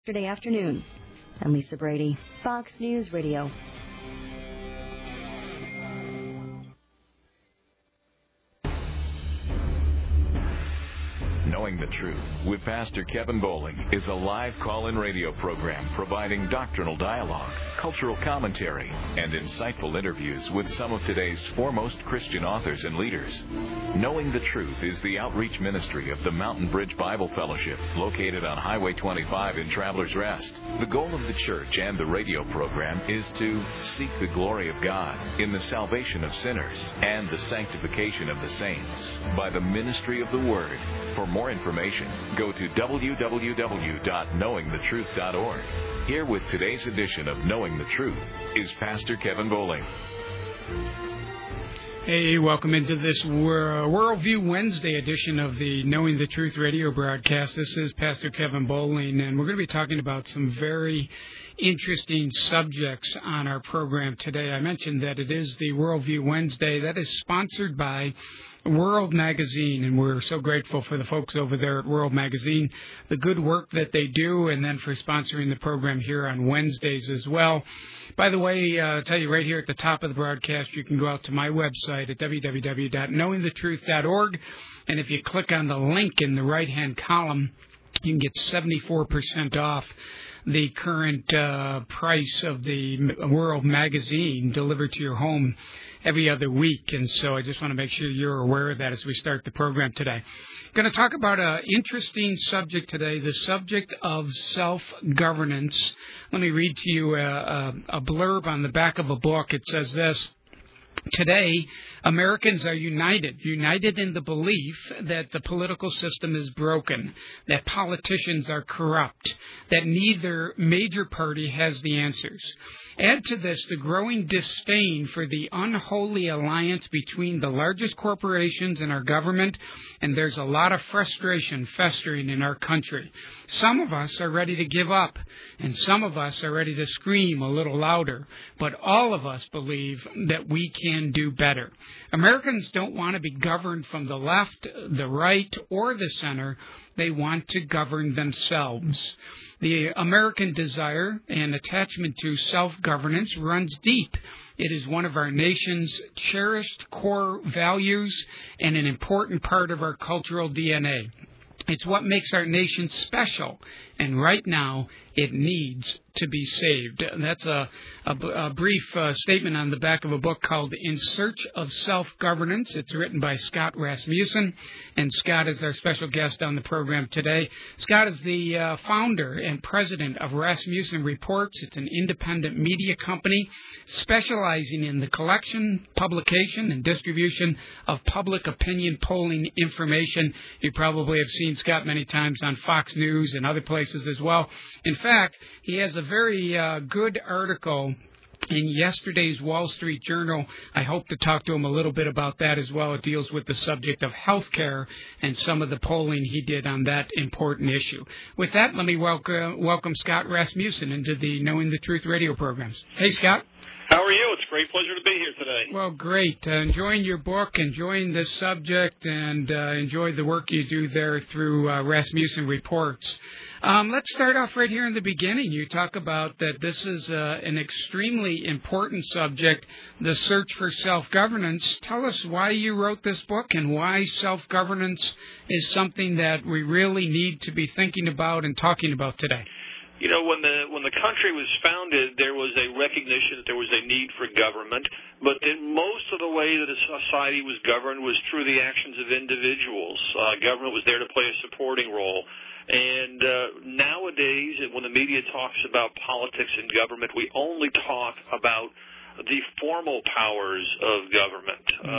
Yesterday afternoon. I'm Lisa Brady, Fox News Radio. Knowing the Truth with Pastor Kevin Bowling is a live call-in radio program providing doctrinal dialogue, cultural commentary, and insightful interviews with some of today's foremost Christian authors and leaders. Knowing the Truth is the outreach ministry of the Mountain Bridge Bible Fellowship, located on Highway 25 in Travelers Rest. The goal of the church and the radio program is to seek the glory of God in the salvation of sinners and the sanctification of the saints by the ministry of the Word. For more information, go to www.knowingthetruth.org. Here with today's edition of Knowing the Truth is Pastor Kevin Bowling. Hey, welcome into this Worldview Wednesday edition of the Knowing the Truth radio broadcast. This is Pastor Kevin Bowling, and we're going to be talking about some very interesting subjects on our program today. I mentioned that it is the Worldview Wednesday. That is sponsored by World Magazine, and we're so grateful for the folks over there at World Magazine, the good work that they do, and then for sponsoring the program here on Wednesdays as well. By the way, I'll tell you right here at the top of the broadcast, you can go out to my website at www.knowingthetruth.org, and if you click on the link in the right-hand column, you can get 74% off the current price of the World Magazine delivered to your home every other week. And so I just want to make sure you're aware of that as we start the program today. Going to talk about an interesting subject today, the subject of self-governance. Let me read to you a blurb on the back of a book. It says this: today, Americans are united in the belief that the political system is broken, that politicians are corrupt, that neither major party has the answers. Add to this the growing disdain for the unholy alliance between the largest corporations and our government, and there's a lot of frustration festering in our country. Some of us are ready to give up, and some of us are ready to scream a little louder, but all of us believe that we can do better. Americans don't want to be governed from the left, the right, or the center. They want to govern themselves. The American desire and attachment to self-governance runs deep. It is one of our nation's cherished core values and an important part of our cultural DNA. It's what makes our nation special, and right now it needs to be saved. That's a brief statement on the back of a book called In Search of Self-Governance. It's written by Scott Rasmussen, and Scott is our special guest on the program today. Scott is the founder and president of Rasmussen Reports. It's an independent media company specializing in the collection, publication, and distribution of public opinion polling information. You probably have seen Scott many times on Fox News and other places as well. In fact, he has a very good article in yesterday's Wall Street Journal. I hope to talk to him a little bit about that as well. It deals with the subject of health care and some of the polling he did on that important issue. With that, let me welcome Scott Rasmussen into the Knowing the Truth radio programs. Hey, Scott. How are you? It's a great pleasure to be here today. Well, great. Enjoying your book, enjoying this subject, and enjoy the work you do there through Rasmussen Reports. Let's start off right here in the beginning. You talk about that this is an extremely important subject, the search for self-governance. Tell us why you wrote this book and why self-governance is something that we really need to be thinking about and talking about today. You know, when the country was founded, there was a recognition that there was a need for government, but most of the way that a society was governed was through the actions of individuals. Government was there to play a supporting role. And nowadays, when the media talks about politics and government, we only talk about the formal powers of government.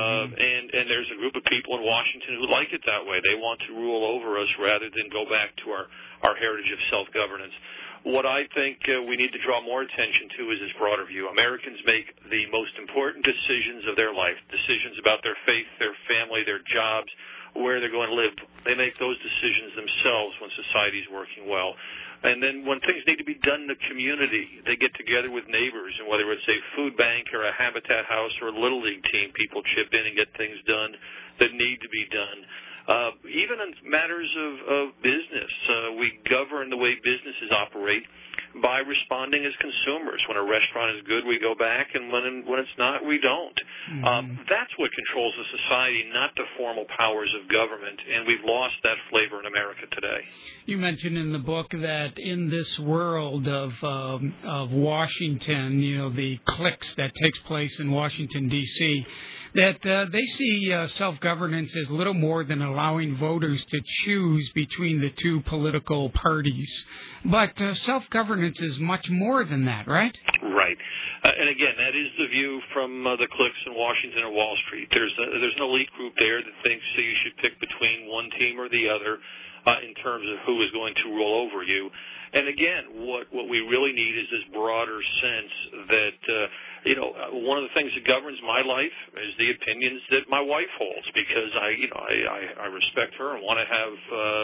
And there's a group of people in Washington who like it that way. They want to rule over us rather than go back to our heritage of self-governance. What I think we need to draw more attention to is this broader view. Americans make the most important decisions of their life, decisions about their faith, their family, their jobs, where they're going to live. They make those decisions themselves when society's working well. And then when things need to be done in the community, they get together with neighbors, and whether it's a food bank or a Habitat House or a Little League team, people chip in and get things done that need to be done. Even in matters of business, we govern the way businesses operate by responding as consumers. When a restaurant is good, we go back, and when it's not, we don't. That's what controls the society, not the formal powers of government, and we've lost that flavor in America today. You mentioned in the book that in this world of Washington, the cliques that takes place in Washington, D.C., that they see self-governance as little more than allowing voters to choose between the two political parties. But self-governance is much more than that, right? Right. And again, that is the view from the cliques in Washington or Wall Street. There's an elite group there that thinks that you should pick between one team or the other in terms of who is going to rule over you. And again, what we really need is this broader sense that, one of the things that governs my life is the opinions that my wife holds, because I respect her and want to have,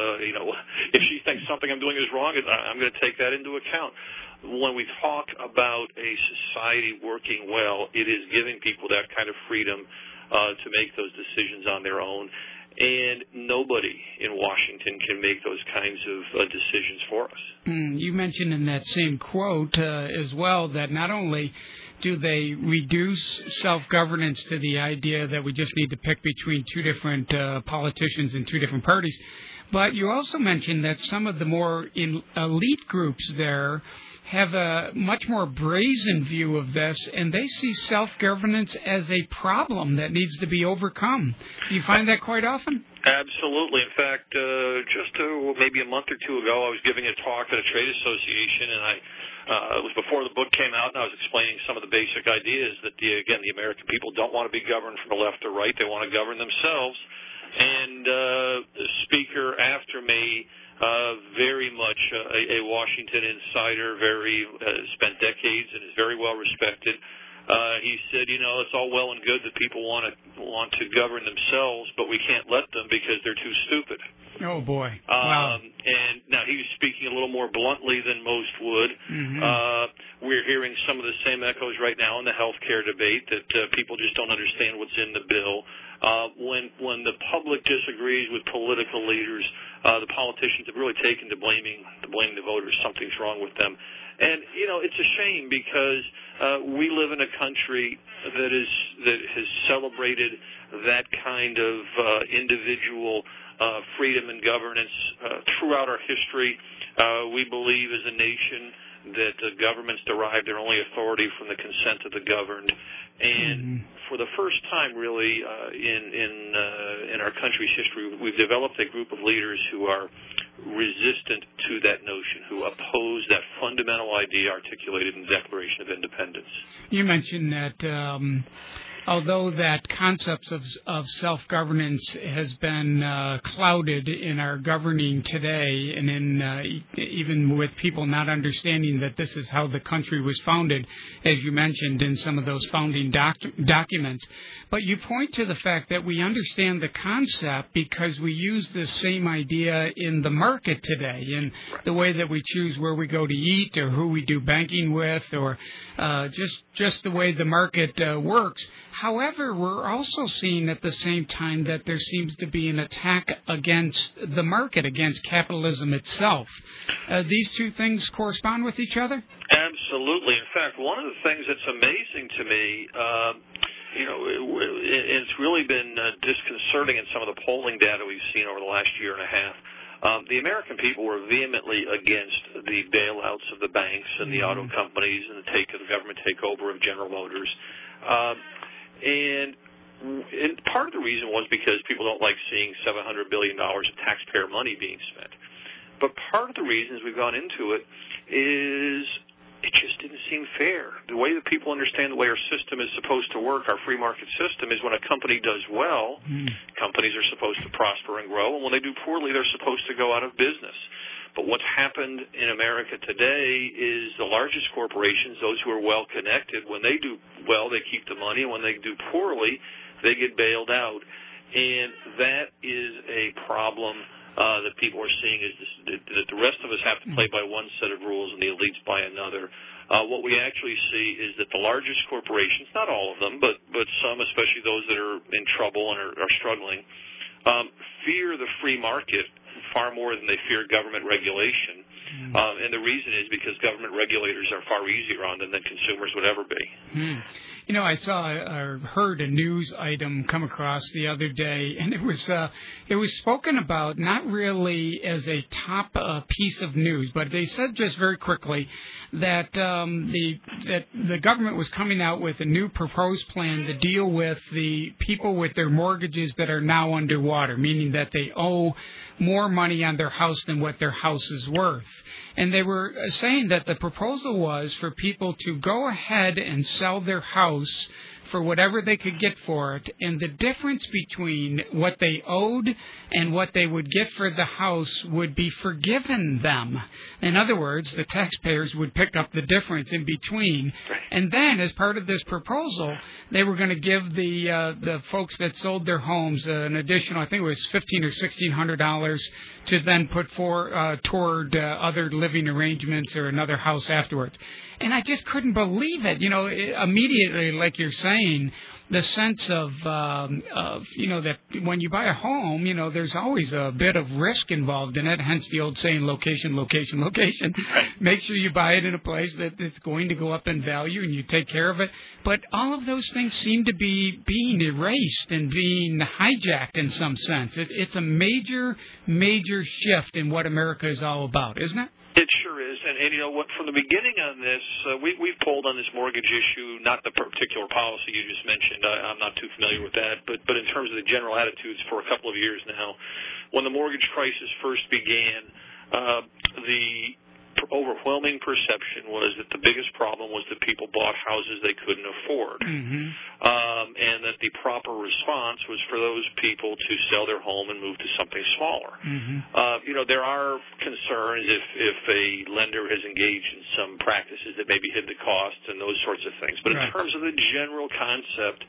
if she thinks something I'm doing is wrong, I'm going to take that into account. When we talk about a society working well, it is giving people that kind of freedom to make those decisions on their own. And nobody in Washington can make those kinds of decisions for us. You mentioned in that same quote as well that not only do they reduce self-governance to the idea that we just need to pick between two different politicians and two different parties, but you also mentioned that some of the more elite groups there have a much more brazen view of this, and they see self-governance as a problem that needs to be overcome. Do you find that quite often? Absolutely. In fact, just maybe a month or two ago, I was giving a talk at a trade association, and it was before the book came out, and I was explaining some of the basic ideas that, the American people don't want to be governed from the left or right. They want to govern themselves. And the speaker after me, very much a Washington insider, spent decades and is very well respected. He said, it's all well and good that people want to govern themselves, but we can't let them because they're too stupid. Oh, boy. Wow. And now he was speaking a little more bluntly than most would. Mm-hmm. We're hearing some of the same echoes right now in the health care debate, that people just don't understand what's in the bill. When the public disagrees with political leaders, the politicians have really taken to blaming the voters. Something's wrong with them. And, it's a shame because we live in a country that has celebrated that kind of individual freedom and governance throughout our history. We believe as a nation that governments derive their only authority from the consent of the governed. And for the first time, really, in our country's history, we've developed a group of leaders who are resistant to that notion, who oppose that fundamental idea articulated in the Declaration of Independence. You mentioned that although that concept of self-governance has been clouded in our governing today, and in even with people not understanding that this is how the country was founded, as you mentioned in some of those founding documents, but you point to the fact that we understand the concept because we use this same idea in the market today, in the way that we choose where we go to eat or who we do banking with, or just the way the market works. However, we're also seeing at the same time that there seems to be an attack against the market, against capitalism itself. These two things correspond with each other? Absolutely. In fact, one of the things that's amazing to me, it's really been disconcerting in some of the polling data we've seen over the last year and a half. The American people were vehemently against the bailouts of the banks and the auto companies and the government takeover of General Motors. And part of the reason was because people don't like seeing $700 billion of taxpayer money being spent. But part of the reasons we've gone into it is it just didn't seem fair. The way that people understand the way our system is supposed to work, our free market system, is when a company does well, companies are supposed to prosper and grow, and when they do poorly, they're supposed to go out of business. But what's happened in America today is the largest corporations, those who are well-connected, when they do well, they keep the money, and when they do poorly, they get bailed out. And that is a problem that people are seeing, is that the rest of us have to play by one set of rules and the elites by another. What we actually see is that the largest corporations, not all of them, but some, especially those that are in trouble and are struggling, fear the free market far more than they fear government regulation. And the reason is because government regulators are far easier on them than consumers would ever be. You know, I saw or heard a news item come across the other day, and it was spoken about not really as a top piece of news, but they said just very quickly that the government was coming out with a new proposed plan to deal with the people with their mortgages that are now underwater, meaning that they owe more money on their house than what their house is worth. And they were saying that the proposal was for people to go ahead and sell their house for whatever they could get for it, and the difference between what they owed and what they would get for the house would be forgiven them. In other words, the taxpayers would pick up the difference in between. And then, as part of this proposal, they were going to give the folks that sold their homes an additional, I think it was $1,500 or $1,600 to then put toward other living arrangements or another house afterwards. And I just couldn't believe it. You know, immediately, like you're saying, the sense of you know, that when you buy a home, you know, there's always a bit of risk involved in it, hence the old saying, location, location, location. Make sure you buy it in a place that it's going to go up in value and you take care of it. But all of those things seem to be being erased and being hijacked in some sense. It's a major, major shift in what America is all about, isn't it? It sure is, and you know what? From the beginning on this, we've polled on this mortgage issue, not the particular policy you just mentioned. I'm not too familiar with that, but in terms of the general attitudes for a couple of years now, when the mortgage crisis first began, the overwhelming perception was that the biggest problem was that people bought houses they couldn't afford, and that the proper response was for those people to sell their home and move to something smaller. You know, there are concerns if a lender has engaged in some practices that maybe hid the costs and those sorts of things. But in terms of the general concept,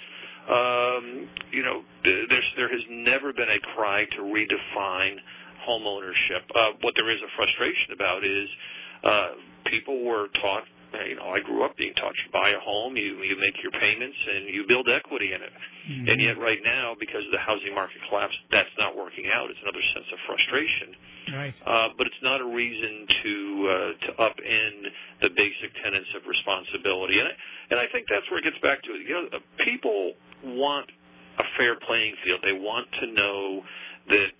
you know, there has never been a cry to redefine home ownership. What there is a frustration about is people were taught, you know, I grew up being taught you buy a home, you make your payments, and you build equity in it. And yet right now, because of the housing market collapse, that's not working out. It's another sense of frustration. But it's not a reason to upend the basic tenets of responsibility. And I think that's where it gets back to it. You know, people want a fair playing field. They want to know that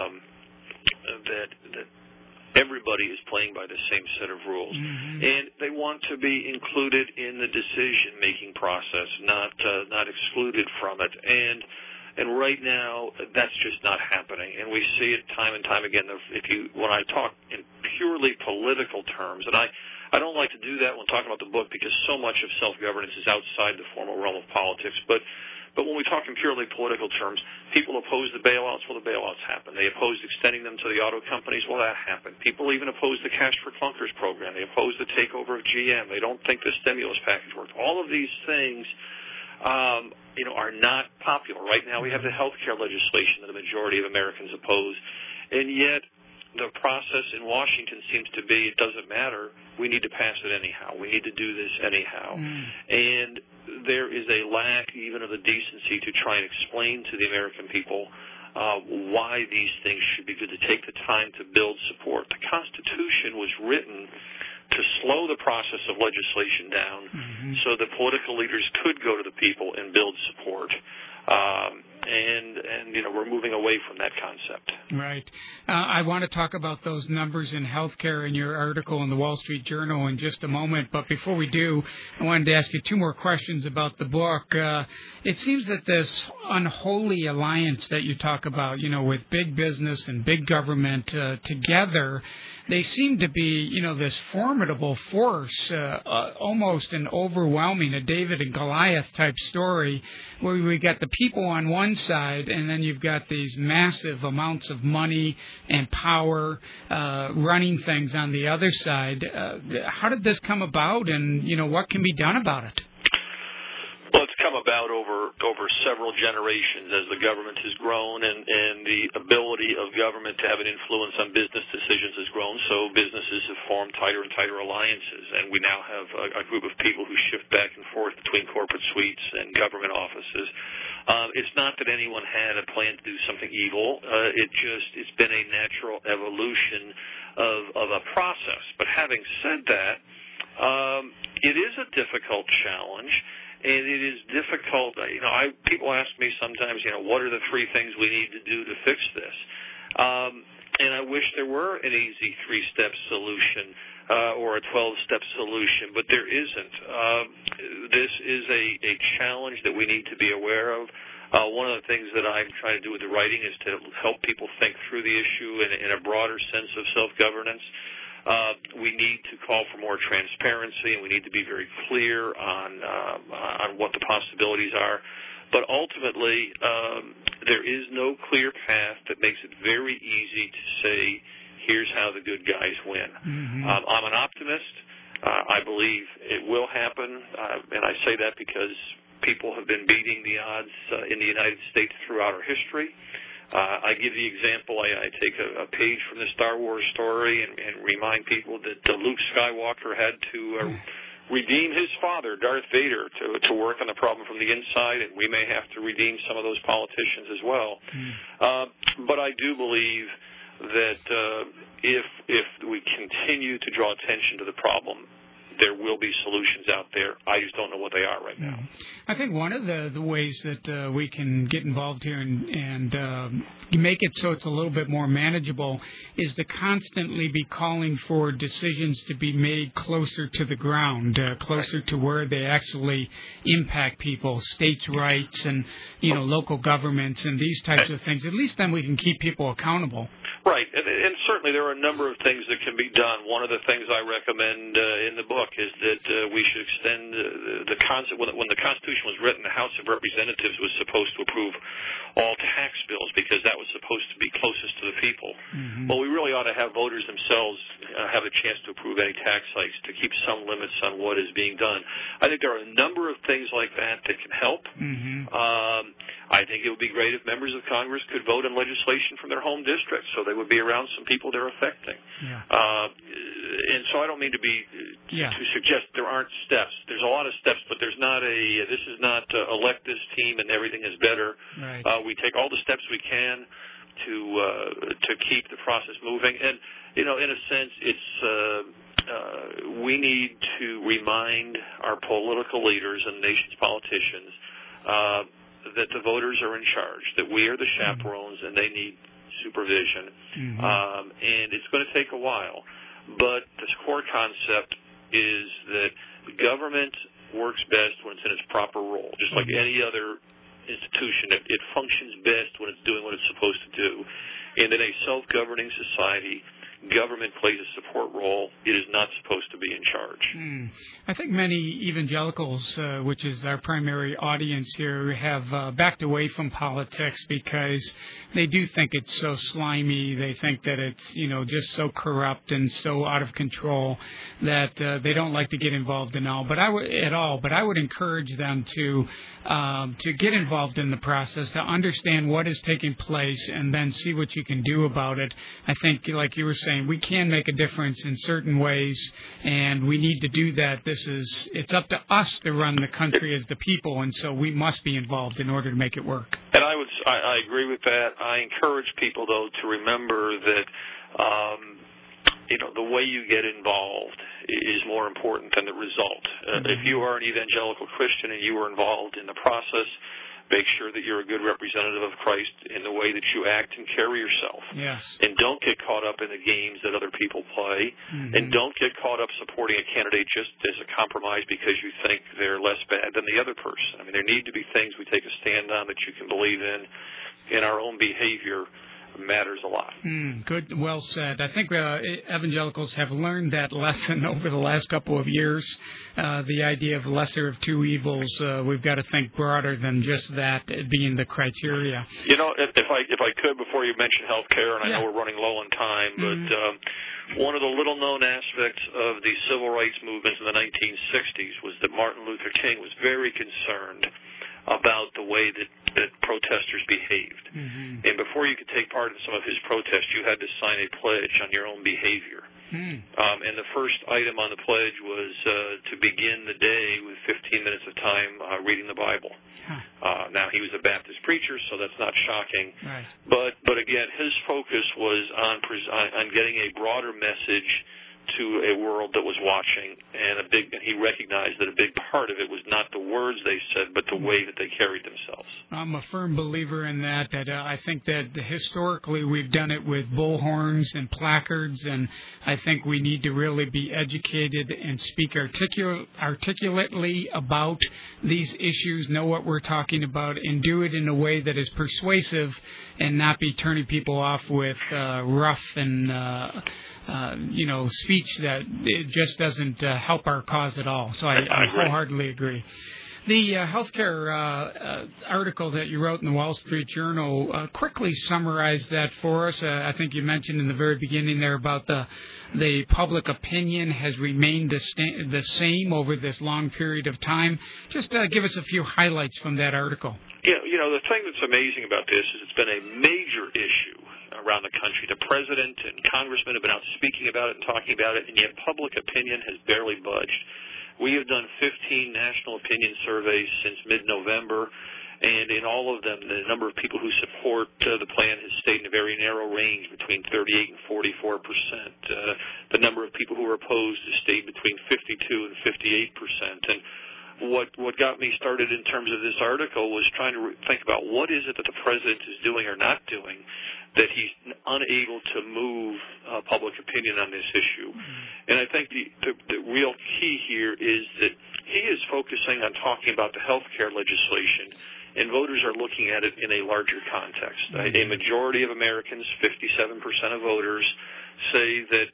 that everybody is playing by the same set of rules, and they want to be included in the decision-making process, not excluded from it. And right now, that's just not happening, and we see it time and time again. When I talk in purely political terms, and I don't like to do that when talking about the book because so much of self-governance is outside the formal realm of politics, but when we talk in purely political terms, people oppose the bailouts. Well, the bailouts happen. They opposed extending them to the auto companies. Well, that happened. People even oppose the Cash for Clunkers program. They oppose the takeover of GM. They don't think the stimulus package worked. All of these things, you know, are not popular. Right now we have the health care legislation that the majority of Americans oppose. And yet the process in Washington seems to be, it doesn't matter. We need to pass it anyhow. We need to do this anyhow. And there is a lack even of the decency to try and explain to the American people why these things should be good, to take the time to build support. The Constitution was written to slow the process of legislation down so that political leaders could go to the people and build support. And you know, we're moving away from that concept. Right. I want to talk about those numbers in healthcare in your article in the Wall Street Journal in just a moment. But before we do, I wanted to ask you two more questions about the book. It seems that this unholy alliance that you talk about, you know, with big business and big government together, they seem to be, you know, this formidable force, almost an overwhelming, a David and Goliath type story, where we got the people on one side, and then you've got these massive amounts of money and power running things on the other side. How did this come about, and, you know, what can be done about it? Well, it's come about over several generations as the government has grown and the ability of government to have an influence on business decisions has grown, so businesses have formed tighter and tighter alliances, and we now have a group of people who shift back and forth between corporate suites and government offices. It's not that anyone had a plan to do something evil. It's been a natural evolution of a process. But having said that, it is a difficult challenge. And it is difficult. People ask me sometimes, what are the 3 things we need to do to fix this? And I wish there were an easy 3-step solution or a 12-step solution, but there isn't. This is a challenge that we need to be aware of. One of the things that I'm trying to do with the writing is to help people think through the issue in a broader sense of self-governance. We need to call for more transparency, and we need to be very clear on what the possibilities are. But ultimately, there is no clear path that makes it very easy to say, here's how the good guys win. Mm-hmm. I'm an optimist. I believe it will happen, and I say that because people have been beating the odds in the United States throughout our history. I give the example, I take a page from the Star Wars story and remind people that Luke Skywalker had to redeem his father, Darth Vader, to work on the problem from the inside, and we may have to redeem some of those politicians as well. But I do believe that if we continue to draw attention to the problem, there will be solutions out there. I just don't know what they are right now. I think one of the ways that we can get involved here and make it so it's a little bit more manageable is to constantly be calling for decisions to be made closer to the ground, closer to where they actually impact people, states' rights and local governments and these types of things. At least then we can keep people accountable. Right, and certainly there are a number of things that can be done. One of the things I recommend in the book is that we should extend the concept. When the Constitution was written, the House of Representatives was supposed to approve all tax bills because that was supposed to be closest to the people. Mm-hmm. Well, we really ought to have voters themselves have a chance to approve any tax hikes to keep some limits on what is being done. I think there are a number of things like that can help. Mm-hmm. I think it would be great if members of Congress could vote on legislation from their home districts so they would be around some people they're affecting. Yeah. And so I don't mean to suggest there aren't steps. There's a lot of steps, but there's not this is not elect this team and everything is better. Right. We take all the steps we can to keep the process moving. And, in a sense, it's we need to remind our political leaders and the nation's politicians that the voters are in charge, that we are the chaperones, and they need supervision. Mm-hmm. And it's going to take a while. But the core concept is that government works best when it's in its proper role, just like any other institution. It functions best when it's doing what it's supposed to do. And in a self-governing society, government plays a support role. It is not supposed to be in charge. I think many evangelicals, which is our primary audience here, have backed away from politics because they do think it's so slimy. They think that it's, just so corrupt and so out of control that they don't like to get involved in all. But I would encourage them to get involved in the process, to understand what is taking place, and then see what you can do about it. I think, like you were saying, we can make a difference in certain ways, and we need to do that. It's up to us to run the country as the people, and so we must be involved in order to make it work. And I agree with that. I encourage people, though, to remember that the way you get involved is more important than the result. If you are an evangelical Christian and you are involved in the process, make sure that you're a good representative of Christ in the way that you act and carry yourself. Yes. And don't get caught up in the games that other people play. Mm-hmm. And don't get caught up supporting a candidate just as a compromise because you think they're less bad than the other person. I mean, there need to be things we take a stand on that you can believe in our own behavior. matters a lot. Good, well said. I think evangelicals have learned that lesson over the last couple of years. The idea of lesser of two evils. We've got to think broader than just that being the criteria. You know, if I could, before you mention health care, and I know we're running low on time, but one of the little-known aspects of the civil rights movements in the 1960s was that Martin Luther King was very concerned about the way that protesters behaved. And before you could take part in some of his protests, you had to sign a pledge on your own behavior. And the first item on the pledge was to begin the day with 15 minutes of time reading the Bible. Now, he was a Baptist preacher, so that's not shocking. Right. But again, his focus was on getting a broader message to a world that was watching, and he recognized that a big part of it was not the words they said, but the way that they carried themselves. I'm a firm believer in that. I think that historically we've done it with bullhorns and placards, and I think we need to really be educated and speak articulately about these issues, know what we're talking about, and do it in a way that is persuasive and not be turning people off with rough and speech that it just doesn't help our cause at all. So I wholeheartedly agree. The healthcare article that you wrote in the Wall Street Journal, quickly summarize that for us. I think you mentioned in the very beginning there about the public opinion has remained the same over this long period of time. Just give us a few highlights from that article. Yeah, the thing that's amazing about this is it's been a major issue around the country. The president and congressmen have been out speaking about it and talking about it, and yet public opinion has barely budged. We have done 15 national opinion surveys since mid-November, and in all of them, the number of people who support the plan has stayed in a very narrow range, between 38 and 44%. The number of people who are opposed has stayed between 52 and 58%. And what got me started in terms of this article was trying to think about what is it that the president is doing or not doing that he's unable to move public opinion on this issue. And I think the real key here is that he is focusing on talking about the health care legislation, and voters are looking at it in a larger context. A majority of Americans, 57% of voters, say that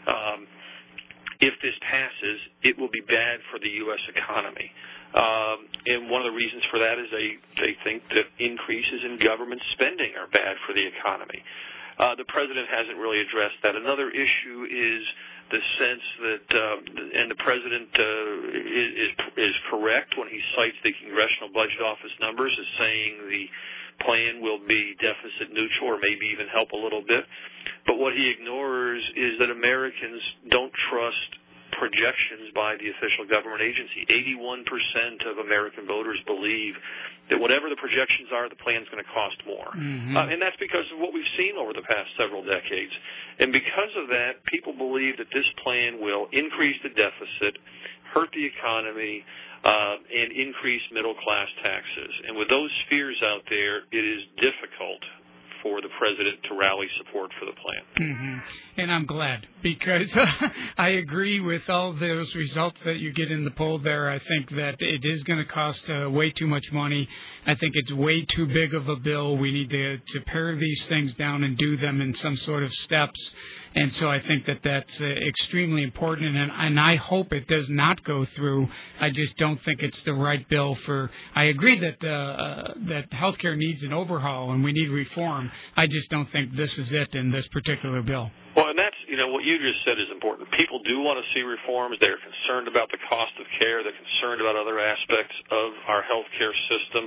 if this passes, it will be bad for the U.S. economy. And one of the reasons for that is they think that increases in government spending are bad for the economy. The president hasn't really addressed that. Another issue is the sense that, and the president is correct when he cites the Congressional Budget Office numbers as saying the plan will be deficit neutral or maybe even help a little bit. But what he ignores is that Americans don't trust projections by the official government agency. 81% of American voters believe that whatever the projections are, the plan's going to cost more. And that's because of what we've seen over the past several decades. And because of that, people believe that this plan will increase the deficit, hurt the economy, and increase middle-class taxes. And with those fears out there, it is difficult for the president to rally support for the plan. And I'm glad, because I agree with all those results that you get in the poll there. I think that it is going to cost way too much money. I think it's way too big of a bill. We need to pare these things down and do them in some sort of steps. And so I think that that's extremely important, and I hope it does not go through. I just don't think it's the right bill for. I agree that healthcare needs an overhaul and we need reform. I just don't think this is it in this particular bill. Well, and that's, what you just said is important. People do want to see reforms. They're concerned about the cost of care. They're concerned about other aspects of our healthcare system.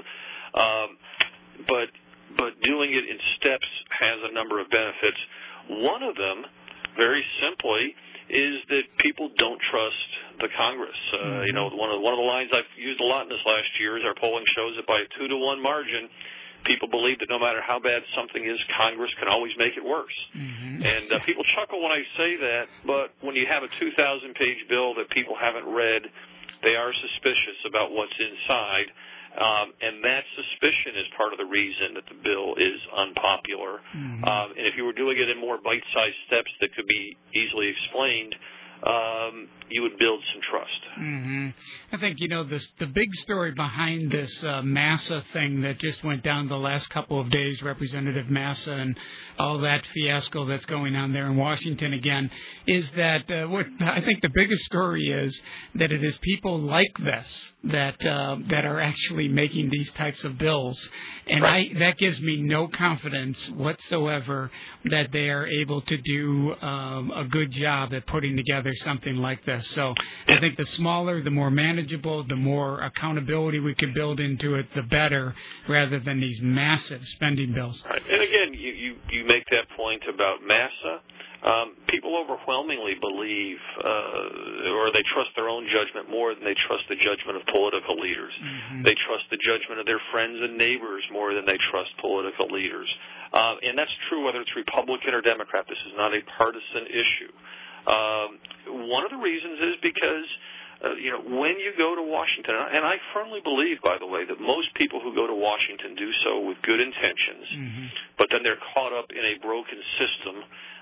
But doing it in steps has a number of benefits. One of them, very simply, is that people don't trust the Congress. One of the lines I've used a lot in this last year is our polling shows that by a 2-to-1 margin, people believe that no matter how bad something is, Congress can always make it worse. And people chuckle when I say that, but when you have a 2,000-page bill that people haven't read, they are suspicious about what's inside. And that suspicion is part of the reason that the bill is unpopular. And if you were doing it in more bite-sized steps that could be easily explained, you would build some trust. Mm-hmm. I think, the big story behind this Massa thing that just went down the last couple of days, Representative Massa and all that fiasco that's going on there in Washington again, is that what I think the biggest story is that it is people like this that are actually making these types of bills. And that gives me no confidence whatsoever that they are able to do a good job at putting together something like this. So I think the smaller, the more manageable, the more accountability we can build into it, the better, rather than these massive spending bills. Right. And again, you make that point about Massa. People overwhelmingly believe or they trust their own judgment more than they trust the judgment of political leaders. Mm-hmm. They trust the judgment of their friends and neighbors more than they trust political leaders. And that's true whether it's Republican or Democrat. This is not a partisan issue. One of the reasons is because when you go to Washington, and I firmly believe, by the way, that most people who go to Washington do so with good intentions, mm-hmm. but then they're caught up in a broken system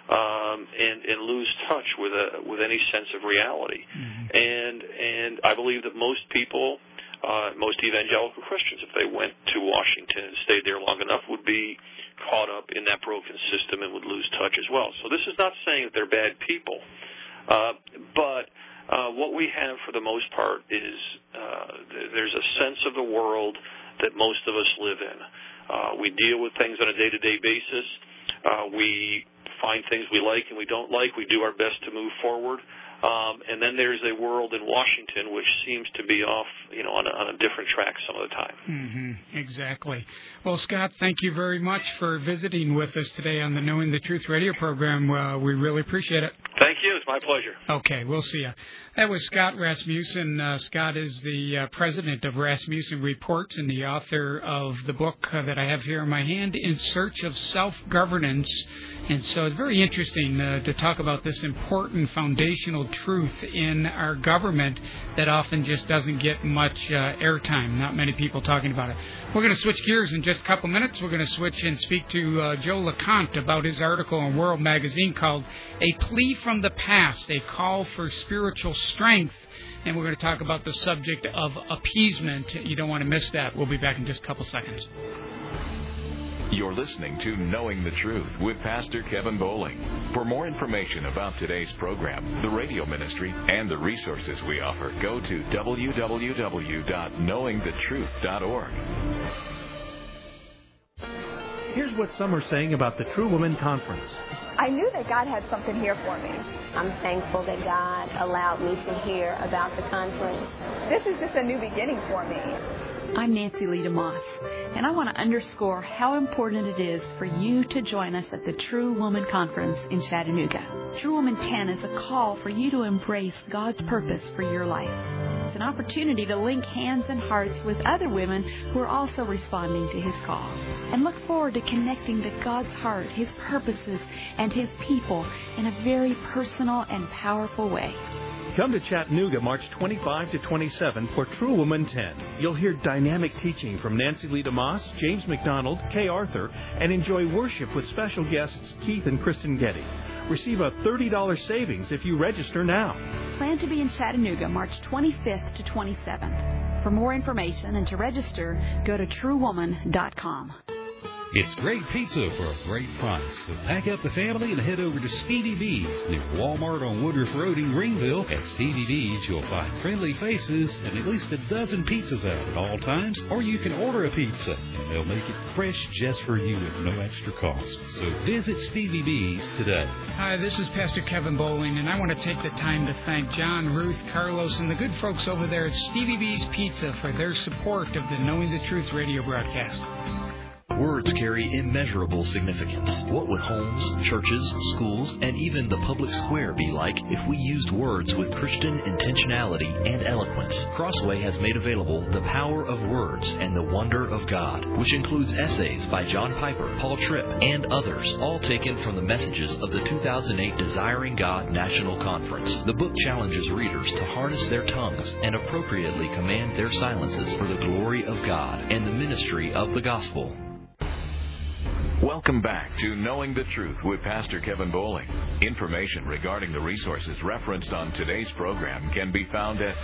and lose touch with any sense of reality. Mm-hmm. And I believe that most people, most evangelical Christians, if they went to Washington and stayed there long enough, would be caught up in that broken system and would lose touch as well. So this is not saying that they're bad people, but what we have for the most part is there's a sense of the world that most of us live in. We deal with things on a day-to-day basis. We find things we like and we don't like. We do our best to move forward. And then there's a world in Washington which seems to be off, on a different track some of the time. Mm-hmm. Exactly. Well, Scott, thank you very much for visiting with us today on the Knowing the Truth radio program. We really appreciate it. Thank you. It's my pleasure. Okay, we'll see you. That was Scott Rasmussen. Scott is the president of Rasmussen Reports and the author of the book that I have here in my hand, In Search of Self-Governance. And so it's very interesting to talk about this important foundational truth in our government that often just doesn't get much airtime. Not many people talking about it. We're going to switch gears in just a couple minutes. We're going to switch and speak to Joe LeConte about his article in World Magazine called A Plea from the Past, a Call for Spiritual Strength. And we're going to talk about the subject of appeasement. You don't want to miss that. We'll be back in just a couple seconds. You're listening to Knowing the Truth with Pastor Kevin Bowling. For more information about today's program, the radio ministry, and the resources we offer, go to www.knowingthetruth.org. Here's what some are saying about the True Woman Conference. I knew that God had something here for me. I'm thankful that God allowed me to hear about the conference. This is just a new beginning for me. I'm Nancy Lee DeMoss, and I want to underscore how important it is for you to join us at the True Woman Conference in Chattanooga. True Woman 10 is a call for you to embrace God's purpose for your life. It's an opportunity to link hands and hearts with other women who are also responding to His call. And look forward to connecting to God's heart, His purposes, and His people in a very personal and powerful way. Come to Chattanooga March 25 to 27 for True Woman 10. You'll hear dynamic teaching from Nancy Lee DeMoss, James McDonald, Kay Arthur, and enjoy worship with special guests Keith and Kristen Getty. Receive a $30 savings if you register now. Plan to be in Chattanooga March 25th to 27th. For more information and to register, go to truewoman.com. It's great pizza for a great price. So pack up the family and head over to Stevie B's near Walmart on Woodruff Road in Greenville. At Stevie B's, you'll find friendly faces and at least a dozen pizzas out at all times. Or you can order a pizza, and they'll make it fresh just for you with no extra cost. So visit Stevie B's today. Hi, this is Pastor Kevin Bowling, and I want to take the time to thank John, Ruth, Carlos, and the good folks over there at Stevie B's Pizza for their support of the Knowing the Truth radio broadcast. Words carry immeasurable significance. What would homes, churches, schools, and even the public square be like if we used words with Christian intentionality and eloquence? Crossway has made available The Power of Words and the Wonder of God, which includes essays by John Piper, Paul Tripp, and others, all taken from the messages of the 2008 Desiring God National Conference. The book challenges readers to harness their tongues and appropriately command their silences for the glory of God and the ministry of the gospel. Welcome back to Knowing the Truth with Pastor Kevin Bowling. Information regarding the resources referenced on today's program can be found at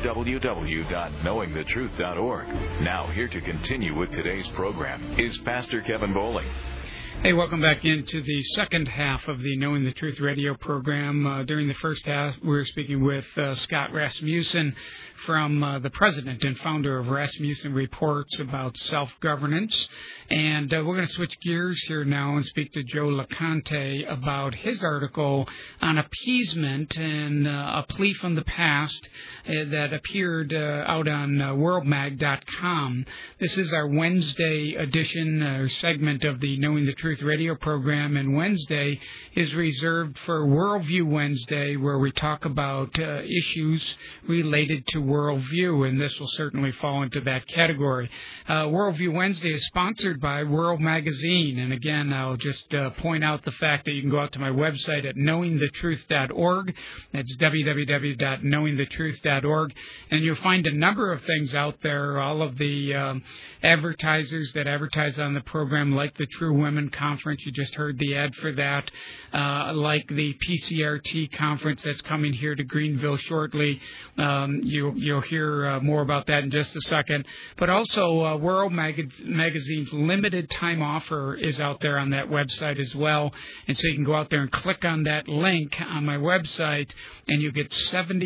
www.knowingthetruth.org. Now, here to continue with today's program is Pastor Kevin Bowling. Hey, welcome back into the second half of the Knowing the Truth radio program. During the first half, we were speaking with Scott Rasmussen from the president and founder of Rasmussen Reports about self-governance. And we're going to switch gears here now and speak to Joe LeConte about his article on appeasement and a plea from the past that appeared out on worldmag.com. This is our Wednesday edition or segment of the Knowing the Truth radio program, and Wednesday is reserved for Worldview Wednesday, where we talk about issues related to worldview, and this will certainly fall into that category. Worldview Wednesday is sponsored by World Magazine, and again, I'll just point out the fact that you can go out to my website at knowingthetruth.org. That's www.knowingthetruth.org, and you'll find a number of things out there. All of the advertisers that advertise on the program, like the True Women Conference, you just heard the ad for that, like the PCRT conference that's coming here to Greenville shortly. You'll hear more about that in just a second. But also, World Magazine's limited time offer is out there on that website as well. And so you can go out there and click on that link on my website, and you get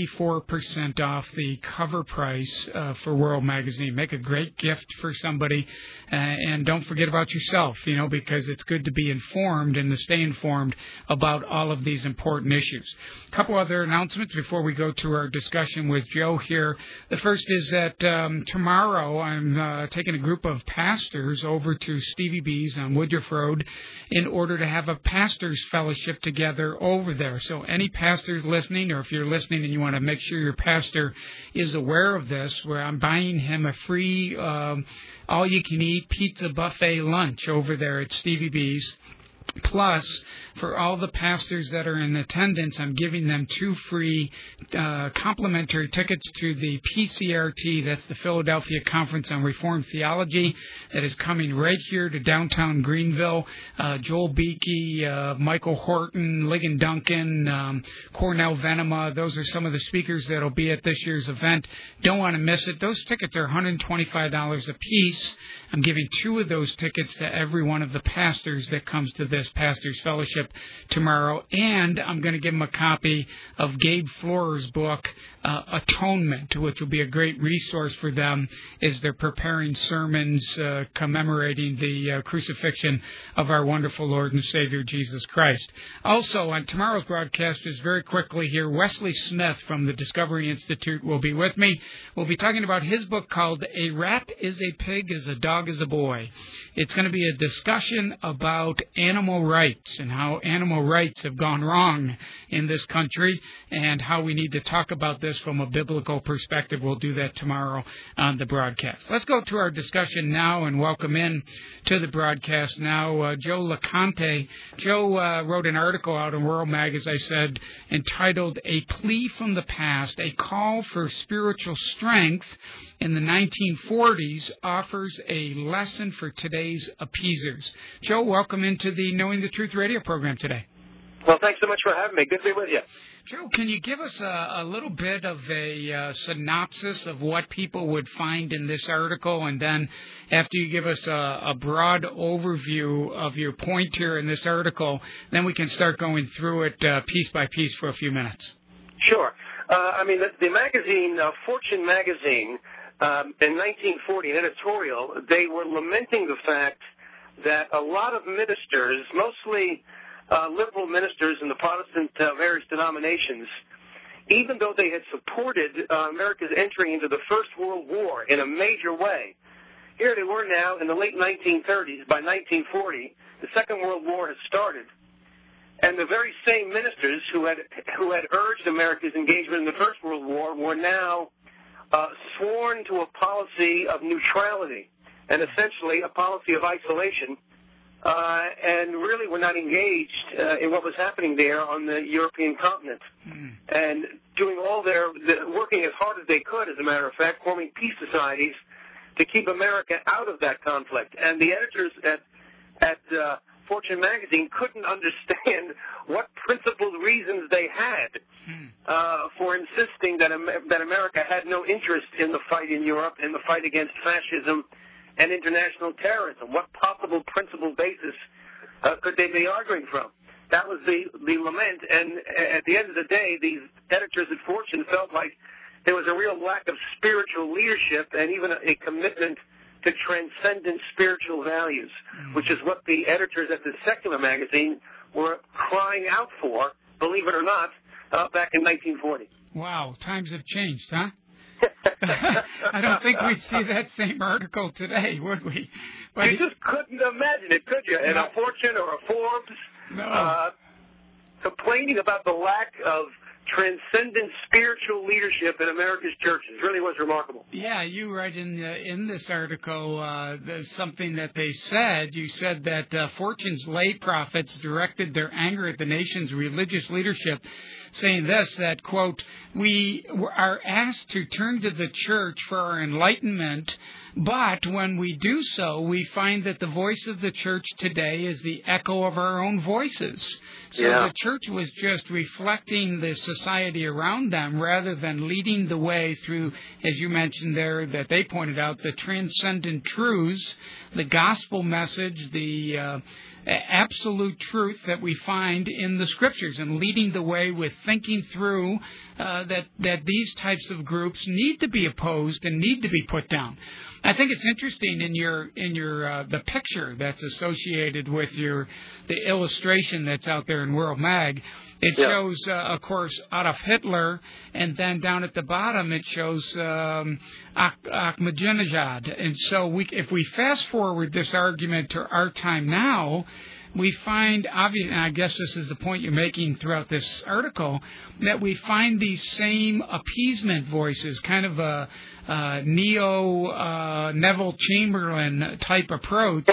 74% off the cover price for World Magazine. Make a great gift for somebody, and don't forget about yourself, because it's good to be informed and to stay informed about all of these important issues. A couple other announcements before we go to our discussion with Joe here. The first is that tomorrow I'm taking a group of pastors over to Stevie B's on Woodruff Road in order to have a pastors fellowship together over there. So any pastors listening, or if you're listening and you want to make sure your pastor is aware of this, where I'm buying him a free all-you-can-eat pizza buffet lunch over there at Stevie B's. Plus, for all the pastors that are in attendance, I'm giving them 2 free complimentary tickets to the PCRT. That's the Philadelphia Conference on Reformed Theology that is coming right here to downtown Greenville. Joel Beakey, Michael Horton, Ligon Duncan, Cornell Venema, those are some of the speakers that will be at this year's event. Don't want to miss it. Those tickets are $125 a piece. I'm giving 2 of those tickets to every one of the pastors that comes to this Pastors Fellowship tomorrow, and I'm going to give them a copy of Gabe Florer's book, Atonement, which will be a great resource for them as they're preparing sermons commemorating the crucifixion of our wonderful Lord and Savior Jesus Christ. Also, on tomorrow's broadcasters, very quickly here, Wesley Smith from the Discovery Institute will be with me. We'll be talking about his book called A Rat is a Pig as a Dog is a Boy. It's going to be a discussion about animal rights and how animal rights have gone wrong in this country and how we need to talk about this from a biblical perspective. We'll do that tomorrow on the broadcast. Let's go to our discussion now and welcome in to the broadcast now Joe LeConte. Joe wrote an article out in World Mag, as I said, entitled A Plea from the Past, A Call for Spiritual Strength in the 1940s Offers a Lesson for Today's Appeasers. Joe, welcome into the Knowing the Truth radio program today. Well, thanks so much for having me. Good to be with you. Joe, can you give us a little bit of a synopsis of what people would find in this article, and then after you give us a broad overview of your point here in this article, then we can start going through it piece by piece for a few minutes. Sure. The magazine, Fortune magazine, in 1940, an editorial, they were lamenting the fact that a lot of ministers, mostly liberal ministers in the Protestant various denominations, even though they had supported America's entry into the First World War in a major way, here they were now in the late 1930s. By 1940, the Second World War had started, and the very same ministers who had urged America's engagement in the First World War were now sworn to a policy of neutrality and essentially a policy of isolation, and really were not engaged in what was happening there on the European continent, and doing working as hard as they could, as a matter of fact, forming peace societies to keep America out of that conflict. And the editors at Fortune magazine couldn't understand what principled reasons they had for insisting that America had no interest in the fight in Europe, in the fight against fascism and international terrorism. What possible principled basis could they be arguing from? That was the lament, and at the end of the day, these editors at Fortune felt like there was a real lack of spiritual leadership and even a commitment to transcendent spiritual values, which is what the editors at the secular magazine were crying out for, believe it or not, back in 1940. Wow, times have changed, huh? I don't think we'd see that same article today, would we? But you just couldn't imagine it, could you? In a Fortune or a Forbes, complaining about the lack of transcendent spiritual leadership in America's churches. Really was remarkable. Yeah, you write in this article something that they said. You said that Fortune's lay prophets directed their anger at the nation's religious leadership, saying this, that, quote, "We are asked to turn to the church for our enlightenment, but when we do so, we find that the voice of the church today is the echo of our own voices." So the church was just reflecting the society around them rather than leading the way through, as you mentioned there, that they pointed out, the transcendent truths, the gospel message, the absolute truth that we find in the Scriptures, and leading the way with thinking through that these types of groups need to be opposed and need to be put down. I think it's interesting in your the picture that's associated with the illustration that's out there in World Mag. It shows, of course, Adolf Hitler, and then down at the bottom it shows Ahmadinejad. And so if we fast forward this argument to our time now, we find, and I guess this is the point you're making throughout this article, that we find these same appeasement voices, kind of a Neville Chamberlain type approach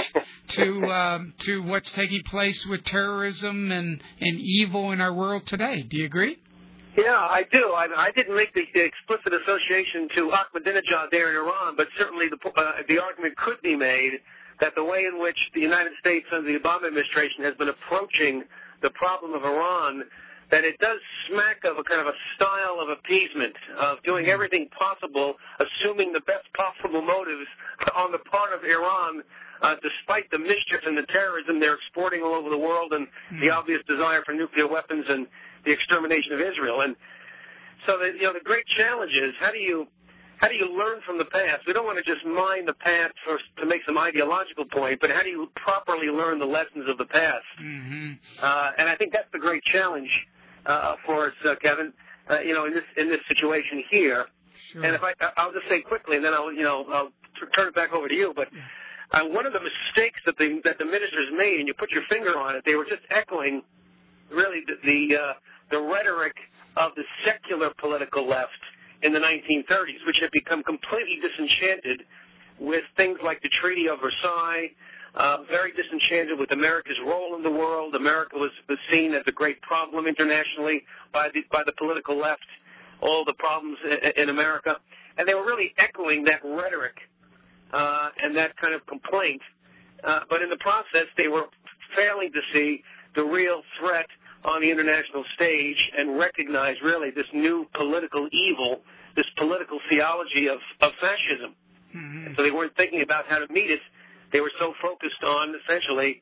to what's taking place with terrorism and evil in our world today. Do you agree? Yeah, I do. I didn't make the explicit association to Ahmadinejad there in Iran, but certainly the argument could be made that the way in which the United States under the Obama administration has been approaching the problem of Iran, that it does smack of a kind of a style of appeasement, of doing everything possible, assuming the best possible motives on the part of Iran, despite the mischief and the terrorism they're exporting all over the world and the obvious desire for nuclear weapons and the extermination of Israel. And so the great challenge is, how do you learn from the past? We don't want to just mine the past to make some ideological point, but how do you properly learn the lessons of the past? And I think that's the great challenge for us, Kevin. In this situation here. Sure. And I'll just say quickly, and then I'll turn it back over to you. But one of the mistakes that the ministers made, and you put your finger on it, they were just echoing really the rhetoric of the secular political left in the 1930s, which had become completely disenchanted with things like the Treaty of Versailles, very disenchanted with America's role in the world. America was seen as a great problem internationally by the political left, all the problems in America. And they were really echoing that rhetoric and that kind of complaint. But in the process, they were failing to see the real threat on the international stage and recognize really this new political evil, this political theology of fascism. So they weren't thinking about how to meet it. They were so focused on essentially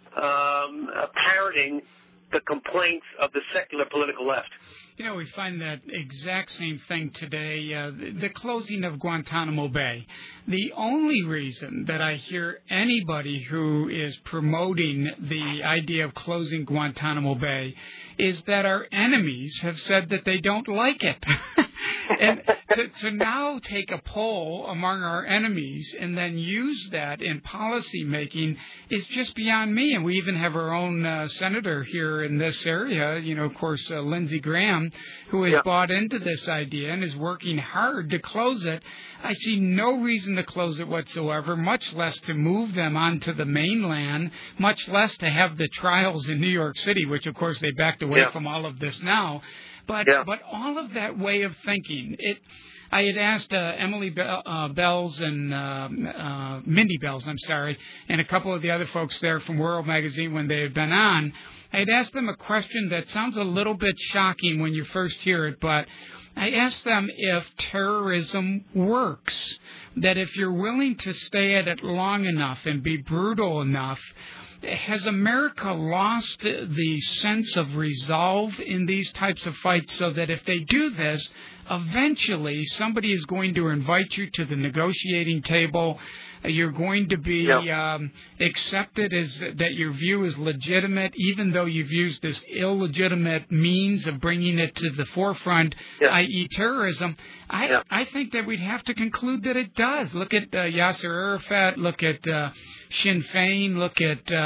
parroting the complaints of the secular political left. We find that exact same thing today, the closing of Guantanamo Bay. The only reason that I hear anybody who is promoting the idea of closing Guantanamo Bay is that our enemies have said that they don't like it. And to now take a poll among our enemies and then use that in policy making is just beyond me. And we even have our own senator here in this area, of course, Lindsey Graham, who has bought into this idea and is working hard to close it. I see no reason to close it whatsoever, much less to move them onto the mainland, much less to have the trials in New York City, which, of course, they backed away from all of this now. But all of that way of thinking, I had asked Emily Bells and Mindy Bells, and a couple of the other folks there from World Magazine when they had been on. I had asked them a question that sounds a little bit shocking when you first hear it, but I asked them if terrorism works, that if you're willing to stay at it long enough and be brutal enough, has America lost the sense of resolve in these types of fights so that if they do this, eventually somebody is going to invite you to the negotiating table? You're going to be accepted as that your view is legitimate, even though you've used this illegitimate means of bringing it to the forefront, i.e. terrorism. I think that we'd have to conclude that it does. Look at Yasser Arafat. Look at Sinn Féin. Look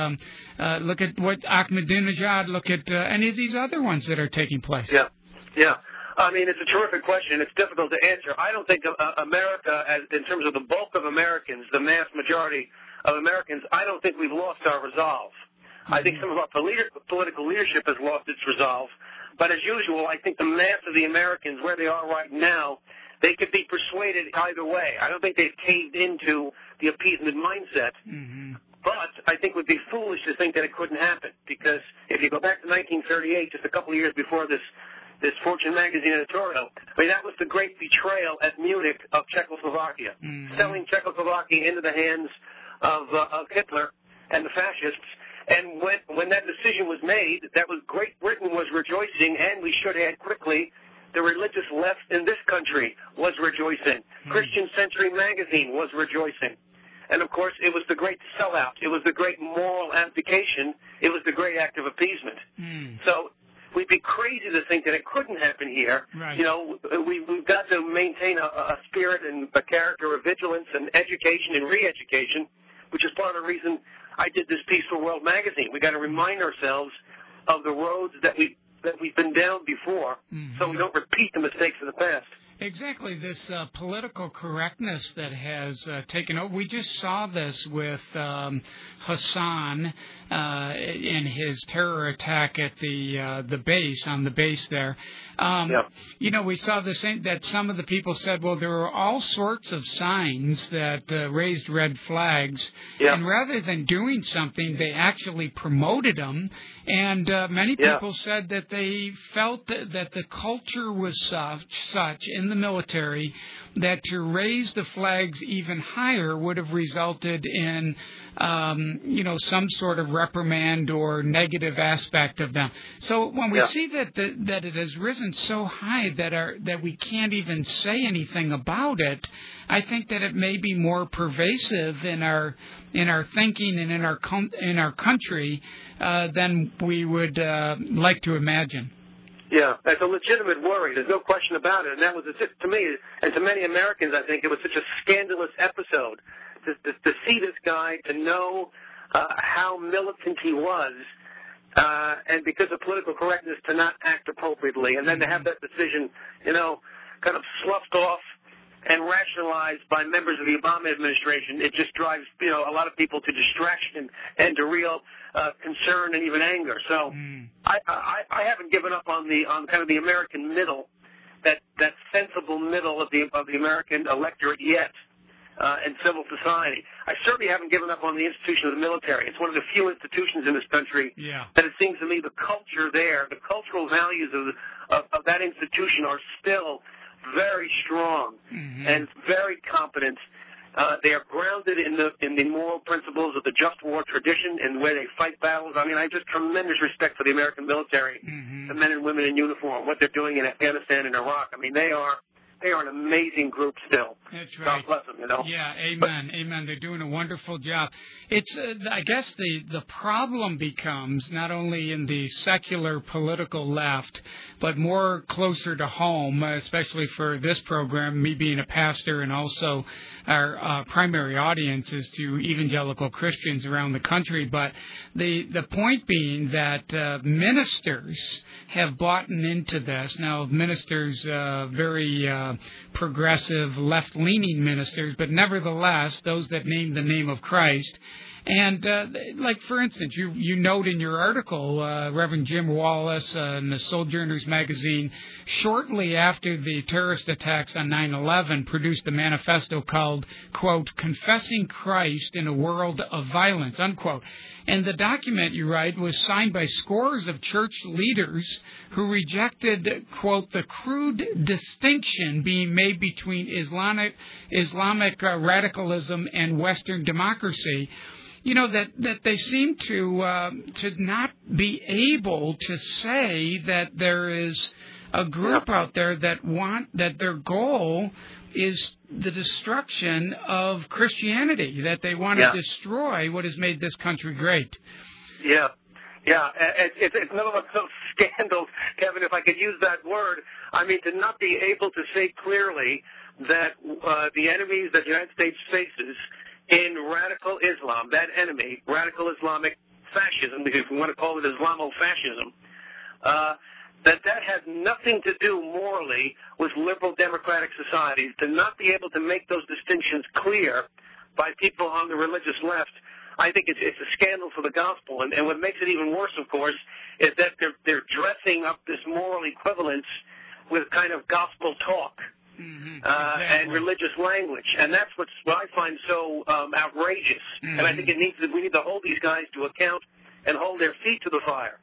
at what Ahmadinejad. Look at any of these other ones that are taking place. Yeah. I mean, it's a terrific question. It's difficult to answer. I don't think America, in terms of the bulk of Americans, the mass majority of Americans, I don't think we've lost our resolve. I think some of our political leadership has lost its resolve. But as usual, I think the mass of the Americans, where they are right now, they could be persuaded either way. I don't think they've caved into the appeasement mindset. But I think it would be foolish to think that it couldn't happen. Because if you go back to 1938, just a couple of years before this Fortune magazine editorial, I mean, that was the great betrayal at Munich of Czechoslovakia, selling Czechoslovakia into the hands of Hitler and the fascists. And when that decision was made, that was Great Britain was rejoicing, and we should add quickly, the religious left in this country was rejoicing. Christian Century magazine was rejoicing. And, of course, it was the great sellout. It was the great moral abdication. It was the great act of appeasement. So we'd be crazy to think that it couldn't happen here. Right. You know, we've got to maintain a spirit and a character of vigilance and education and re-education, which is part of the reason I did this piece for World Magazine. We've got to remind ourselves of the roads that we've been down before, so we don't repeat the mistakes of the past. Exactly, this political correctness that has taken over. We just saw this with Hassan in his terror attack at the base, on the base there. You know, we saw the same, that some of the people said, well, there were all sorts of signs that raised red flags, and rather than doing something, they actually promoted them. And many people said that they felt that the culture was such in the military that to raise the flags even higher would have resulted in, some sort of reprimand or negative aspect of them. So when we see that it has risen so high that we can't even say anything about it, I think that it may be more pervasive in our thinking and in our country than we would like to imagine. Yeah, that's a legitimate worry. There's no question about it. And that was, to me, and to many Americans, I think, it was such a scandalous episode to see this guy, to know how militant he was, and because of political correctness, to not act appropriately. And then to have that decision, kind of sloughed off and rationalized by members of the Obama administration, it just drives, a lot of people to distraction and to real concern and even anger. So I haven't given up on kind of the American middle, that sensible middle of the American electorate yet, and civil society. I certainly haven't given up on the institution of the military. It's one of the few institutions in this country that it seems to me the culture there, the cultural values of that institution are still very strong and very competent. They are grounded in the moral principles of the just war tradition and where they fight battles. I mean, I have just tremendous respect for the American military, the men and women in uniform, what they're doing in Afghanistan and Iraq. I mean, they are an amazing group still. That's right. God bless them, Yeah, amen. They're doing a wonderful job. It's, I guess the problem becomes not only in the secular political left, but more closer to home, especially for this program, me being a pastor, and also our primary audience is to evangelical Christians around the country. But the point being that ministers have bought into this. Now, ministers, very progressive, left-leaning ministers, but nevertheless, those that name the name of Christ. And like, for instance, you note in your article, Reverend Jim Wallace in the Sojourners magazine, shortly after the terrorist attacks on 9/11, produced a manifesto called, quote, "Confessing Christ in a World of Violence," unquote. And the document, you write, was signed by scores of church leaders who rejected, quote, "the crude distinction being made between Islamic radicalism and Western democracy." You know, that they seem to not be able to say that there is a group out there that their goal is the destruction of Christianity, that they want to destroy what has made this country great. Yeah. It's another one of those scandals, Kevin, if I could use that word. I mean, to not be able to say clearly that the enemies that the United States faces in radical Islam, that enemy, radical Islamic fascism, if we want to call it Islamofascism, that has nothing to do morally with liberal democratic societies. To not be able to make those distinctions clear by people on the religious left, I think it's a scandal for the gospel. And what makes it even worse, of course, is that they're dressing up this moral equivalence with kind of gospel talk. Exactly. And religious language, and that's what I find so outrageous. And I think we need to hold these guys to account and hold their feet to the fire,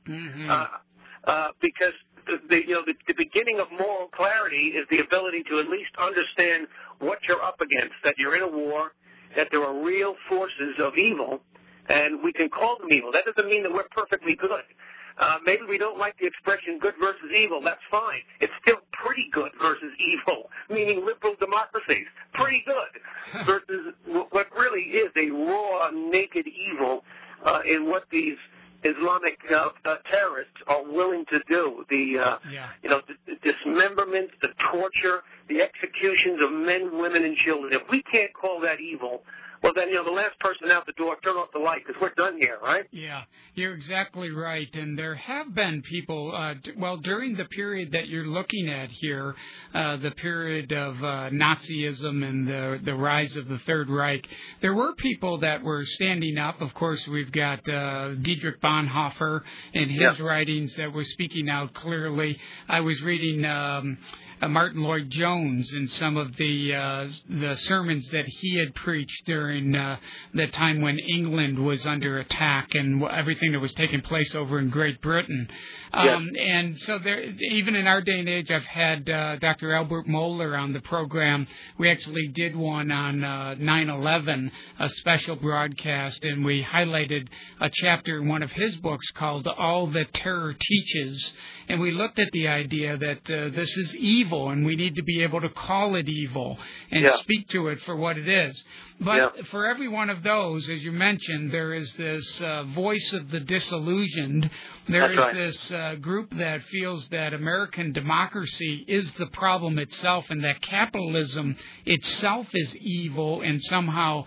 because the beginning of moral clarity is the ability to at least understand what you're up against, that you're in a war, that there are real forces of evil, and we can call them evil. That doesn't mean that we're perfectly good. Maybe we don't like the expression good versus evil. That's fine. It's still pretty good versus evil, meaning liberal democracies. Pretty good versus what really is a raw, naked evil in what these Islamic terrorists are willing to do. The dismemberment, the torture, the executions of men, women, and children. If we can't call that evil, well, then, the last person out the door, turn off the light, because we're done here, right? Yeah, you're exactly right. And there have been people, during the period that you're looking at here, the period of Nazism and the rise of the Third Reich, there were people that were standing up. Of course, we've got Dietrich Bonhoeffer and his writings that were speaking out clearly. I was reading Martin Lloyd-Jones and some of the sermons that he had preached during the time when England was under attack and everything that was taking place over in Great Britain. And so even in our day and age, I've had Dr. Albert Mohler on the program. We actually did one on 9/11, a special broadcast, and we highlighted a chapter in one of his books called All That Terror Teaches. And we looked at the idea that this is evil, and we need to be able to call it evil and speak to it for what it is. But for every one of those, as you mentioned, there is this voice of the disillusioned. There is this group that feels that American democracy is the problem itself and that capitalism itself is evil and somehow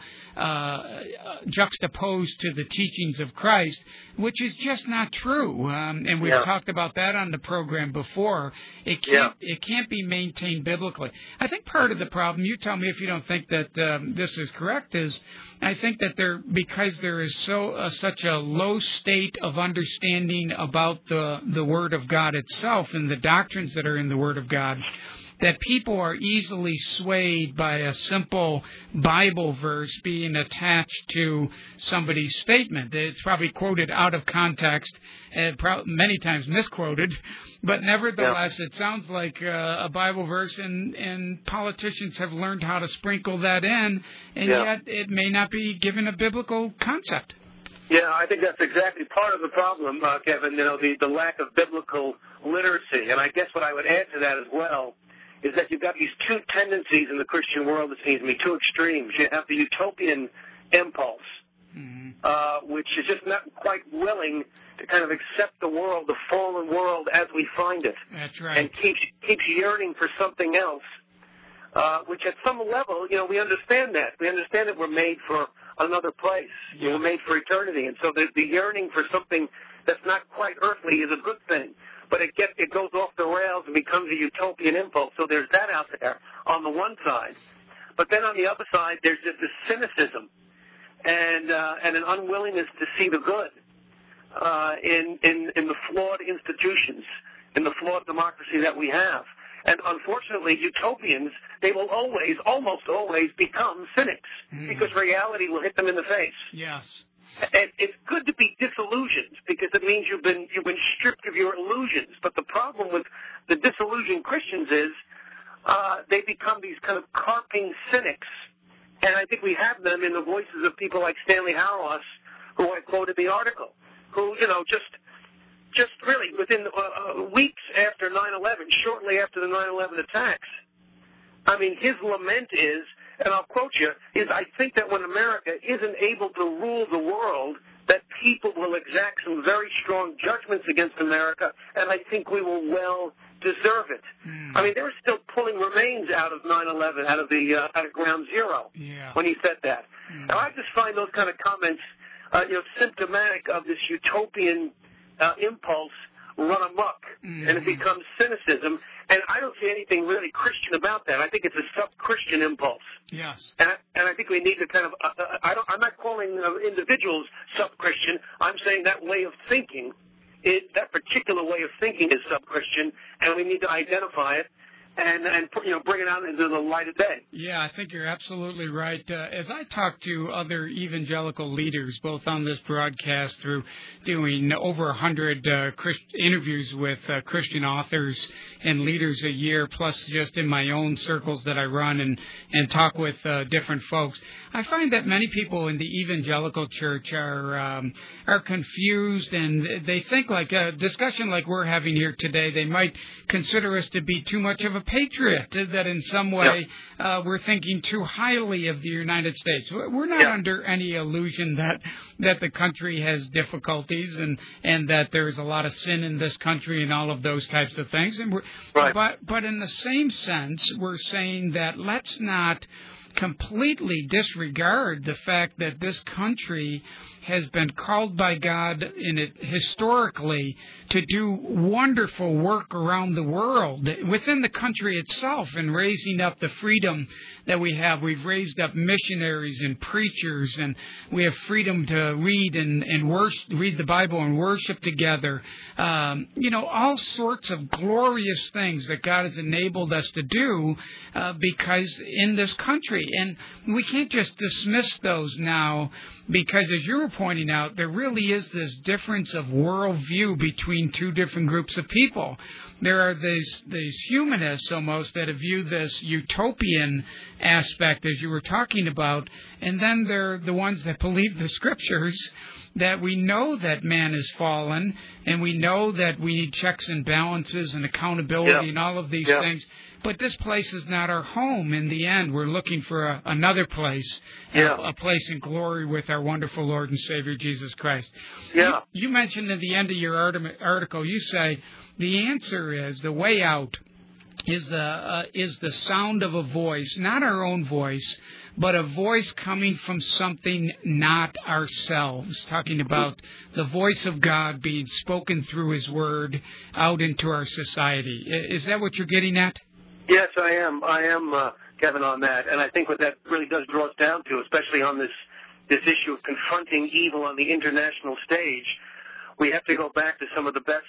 juxtaposed to the teachings of Christ, which is just not true. And we've talked about that on the program before. It can't be maintained biblically. I think part of the problem, you tell me if you don't think that this is correct, is I think that because there is such a low state of understanding about the Word of God itself and the doctrines that are in the Word of God, that people are easily swayed by a simple Bible verse being attached to somebody's statement. It's probably quoted out of context, many times misquoted, but nevertheless, it sounds like a Bible verse, and politicians have learned how to sprinkle that in, and yet it may not be given a biblical concept. Yeah, I think that's exactly part of the problem, Kevin, the lack of biblical literacy. And I guess what I would add to that as well is that you've got these two tendencies in the Christian world, it seems to me, two extremes. You have the utopian impulse, which is just not quite willing to kind of accept the world, the fallen world as we find it. That's right. And keeps yearning for something else, which at some level, we understand that. We understand that we're made for another place. We're made for eternity. And so the yearning for something that's not quite earthly is a good thing. But it goes off the rails and becomes a utopian impulse. So there's that out there on the one side. But then on the other side, there's just this cynicism. and an unwillingness to see the good in the flawed institutions, in the flawed democracy that we have. And unfortunately, utopians, they will almost always become cynics because reality will hit them in the face. Yes. And it's good to be disillusioned because it means you've been stripped of your illusions. But the problem with the disillusioned Christians is they become these kind of carping cynics. And I think we have them in the voices of people like Stanley Hauerwas, who I quoted in the article, who, just really within weeks after 9/11, shortly after the 9/11 attacks, I mean, his lament is, and I'll quote you, is I think that when America isn't able to rule the world, that people will exact some very strong judgments against America, and I think we will well deserve it. I mean, they were still pulling remains out of 9/11, out of Ground Zero, when he said that. And I just find those kind of comments, symptomatic of this utopian impulse run amok, and it becomes cynicism. And I don't see anything really Christian about that. I think it's a sub-Christian impulse. Yes. And I think we need to kind of, I'm not calling individuals sub-Christian. I'm saying that way of thinking, that particular way of thinking is sub-Christian, and we need to identify it and bring it out into the light of day. Yeah, I think you're absolutely right. As I talk to other evangelical leaders, both on this broadcast through doing over 100 interviews with Christian authors and leaders a year, plus just in my own circles that I run and talk with different folks, I find that many people in the evangelical church are confused, and they think like a discussion like we're having here today, they might consider us to be too much of a patriot, that in some way we're thinking too highly of the United States. We're not under any illusion that the country has difficulties and that there's a lot of sin in this country and all of those types of things. And but in the same sense, we're saying that let's not completely disregard the fact that this country has been called by God in it historically to do wonderful work around the world, within the country itself, in raising up the freedom that we have. We've raised up missionaries and preachers, and we have freedom to read and worship, read the Bible and worship together. All sorts of glorious things that God has enabled us to do because in this country. And we can't just dismiss those now because, as you were pointing out, there really is this difference of worldview between two different groups of people. There are these humanists almost that view this utopian aspect, as you were talking about, and then there are the ones that believe the Scriptures, that we know that man is fallen, and we know that we need checks and balances and accountability and all of these things. But this place is not our home. In the end, we're looking for another place, a place in glory with our wonderful Lord and Savior, Jesus Christ. Yeah. You mentioned at the end of your article, you say, the answer is, the way out is the sound of a voice, not our own voice, but a voice coming from something not ourselves, talking about the voice of God being spoken through His Word out into our society. Is that what you're getting at? Yes, I am, Kevin, on that. And I think what that really does draw us down to, especially on this issue of confronting evil on the international stage, we have to go back to some of the best,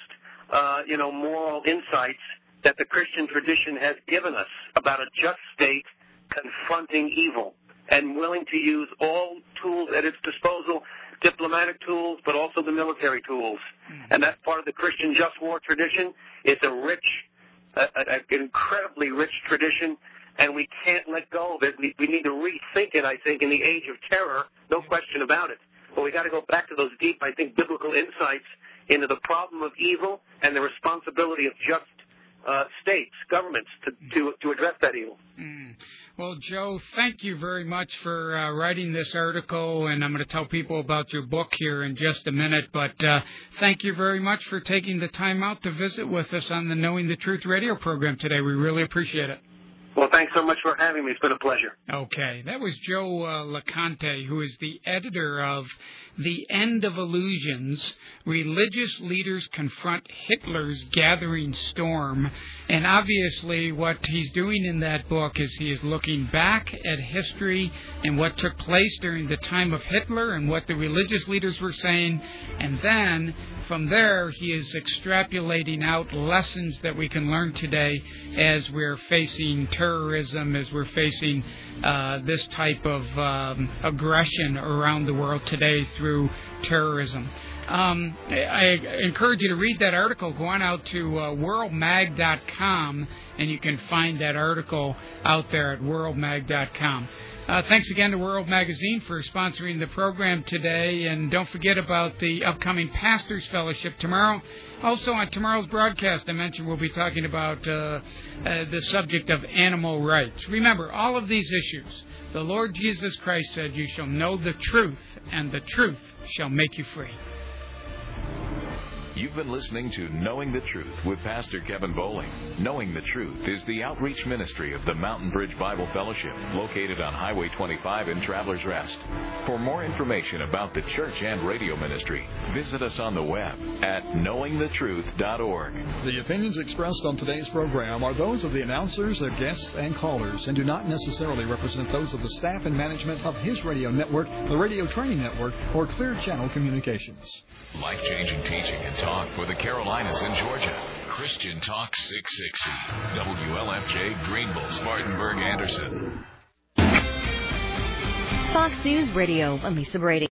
moral insights that the Christian tradition has given us about a just state confronting evil and willing to use all tools at its disposal, diplomatic tools, but also the military tools. And that's part of the Christian just war tradition. It's a rich, an incredibly rich tradition, and we can't let go of it. We need to rethink it, I think, in the age of terror, no question about it. But we got to go back to those deep, I think, biblical insights into the problem of evil and the responsibility of just states, governments, to address that evil. Well, Joe, thank you very much for writing this article, and I'm going to tell people about your book here in just a minute, but thank you very much for taking the time out to visit with us on the Knowing the Truth radio program today. We really appreciate it. Well, thanks so much for having me. It's been a pleasure. Okay. That was Joe LeConte, who is the editor of The End of Illusions, Religious Leaders Confront Hitler's Gathering Storm. And obviously what he's doing in that book is he is looking back at history and what took place during the time of Hitler and what the religious leaders were saying. And then from there, he is extrapolating out lessons that we can learn today as we're facing terrorism, as we're facing this type of aggression around the world today through terrorism. I encourage you to read that article. Go on out to worldmag.com, and you can find that article out there at worldmag.com. Thanks again to World Magazine for sponsoring the program today. And don't forget about the upcoming Pastors Fellowship tomorrow. Also, on tomorrow's broadcast, I mentioned we'll be talking about the subject of animal rights. Remember, all of these issues, the Lord Jesus Christ said, "You shall know the truth, and the truth shall make you free." You've been listening to Knowing the Truth with Pastor Kevin Bowling. Knowing the Truth is the outreach ministry of the Mountain Bridge Bible Fellowship, located on Highway 25 in Travelers Rest. For more information about the church and radio ministry, visit us on the web at knowingthetruth.org. The opinions expressed on today's program are those of the announcers, their guests, and callers, and do not necessarily represent those of the staff and management of his radio network, the Radio Training Network, or Clear Channel Communications. Life-changing teaching and talk for the Carolinas and Georgia. Christian Talk 660. WLFJ, Greenville, Spartanburg, Anderson. Fox News Radio. I'm Lisa Brady.